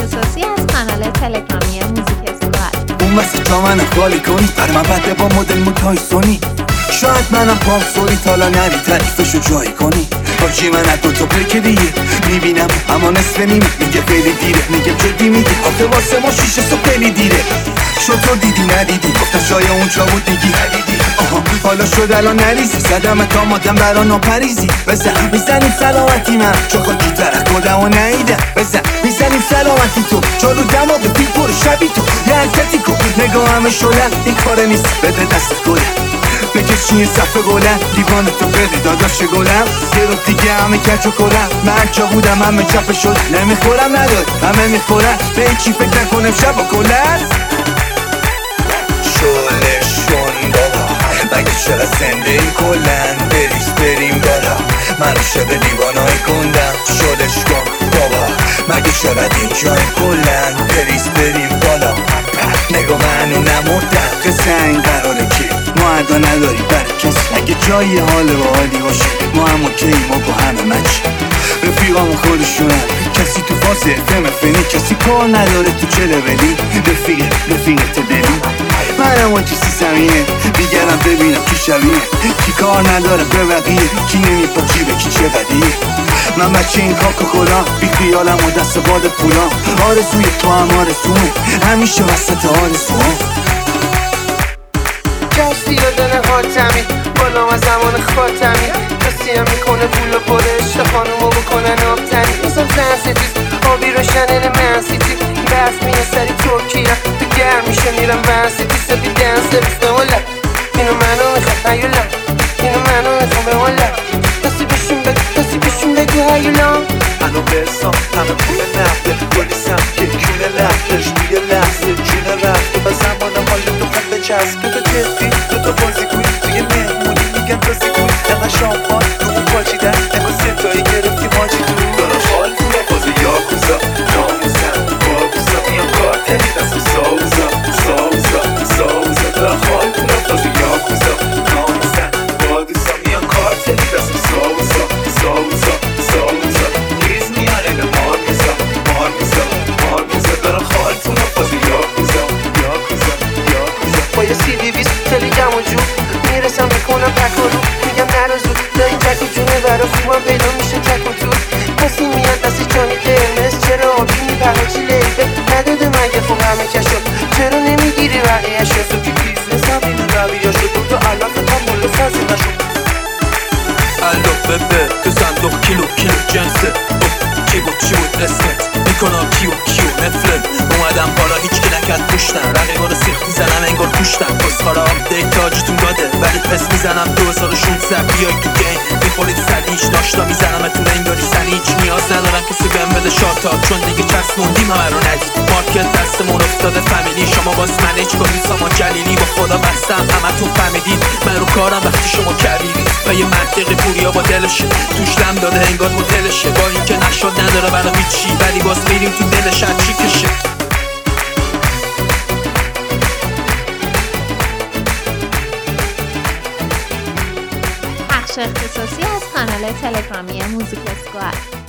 اختصاصی از کانال تلگرامی موزیک اسکواد. اون واسه جا منو خالی کنی، بر من بده با مدل موتای سونی. شاید منم پام سوری تالا نری تعریفشو جایی کنی. حاجی من از دوتا برکه دیگه میبینم اما نصف نیمه، میگه خیلی دیره، میگه جدی میگه آخه واسه ما 6 صبح خیلی دیره. شد تو دیدی ندیدی، گفتم شاید اونجا بود دیگی ندیدی. حالا شد الان نریزی، زدم تا مادم برا ناپریزی. بزن میزنیم سلامتی من چون خاکی ترک خودم و نیدم. بزن میزنیم سلامتی تو جلو دماغ پیل پر شبی تو یه حرکتی کن نگاه همه شلن. این کاره نیست بده دست گلم بکشی یه صفحه گلم، دیوان تو بده داداش گلم. یه رو دیگه همه کچ و کلم، من جا بودم همه چپه شد نمیخورم نداری همه میخورم. به این چی فکر نکنم شب و کلن شلشون بابا مگه چرا زنده ای کلن. بریز بریم بالا من شده دیوانای گندم. شلش کن بابا مگه چرا اینجای کلن. بریز بریم بالا نگاه منو نمردم. قصه این قراره که ما ادا نداری برای کسی. اگه جایی حال با حالی باشه ما هم اوکی، ما با همه مچی. رفیقامون خودشونن کسی تو فاز FM فنی، کسی کار نداره تو چه لولی. رفیقت دلی منم اون چیزی زمینه دیگرم ببینم کی شبیه. کی کار نداره به بقیه، کی نمیپا جیبه کی چه بدیه. من بچه این کاکاکولا بی خیالم و دست باد پولا. آرزوی تو هم آرزومه همیشه وسط آرزوها. کشتی رو داره حاتمی بالا و زمان خاتمی. کسی هم میکنه پول و پره عشق خانومو بکنن آبتنی. مثل فنسیتیز آبی روشنه منسیتی برف میه سری ترکیه تو گرم میشه میرم ورسیتی. سبی دنس لبیس به مولا اینو منو میخواد هیولا، اینو منو میخوام به مولا. کسی بشون بگو هیولا. منو برسام همه پول نفته پلیسم که کونه لفتش توی لحظه جون رفته. و زمان حال تو خم بچسب تو جدی تو بازی کنی توی مهمونی میگن بازی کنی نقا شامپان رو اون پاچیدن نگاه ستایی گرفتی ماجی دور. دارم حال توی بازی یاکوزا ناموزم باکوزا میام کارتری دست ساوزا دارم حال توی بازی یاکوزا ناموزم باکوزا میام کارتری دست ساوزا ریز میانه به مارمیزا دارم حال توی بازی یاکوزا با یه CD-20 خیلی جمع و جور میرسم میکنم پک و رو میگم نرو زود دا این تک و جونه برا خوبم پیدا میشه تک و تور. کسی میاد دستی جانی قرمز چرا آبی میپره چی لیفه نداده مگه خوب همه کشو چرا نمیگیری بقیه شو. تو که بیزنس هم اینو رویه شد تو علف تا مولو فزینه شد. الو ببه تو صندوق کیلو جنسه چی بود اسمت میکنم کیو نفلت. اومدم بالا هیچ که نکرد پوشتن رقیبا رو سیخ میزنم انگار کشتن. بسخارا آپدیت تاجتون داده ولی پس میزنم 2016 بیای تو گیم میخورید سریش داشتا میزنم اتون انگاری سری هیچ نیاز ندارم کسی بهم بده شارتا چون دیگه چسبوندیم همه رو ندید. مارکت دستمون افتاده فامیلی شما باز منیج کنید سامان جلیلی با خدا بستم همتون فهمیدید من رو کارم وقتی شما کبیرید. و یه منطقی پوریا با دلشه توش دم داده انگار مدلشه با اینکه نشد نداره برای هیچی ولی باز میریم تو دلش چی کشه. پخش اختصاصی از کانال تلگرامی موزیک اسکواد.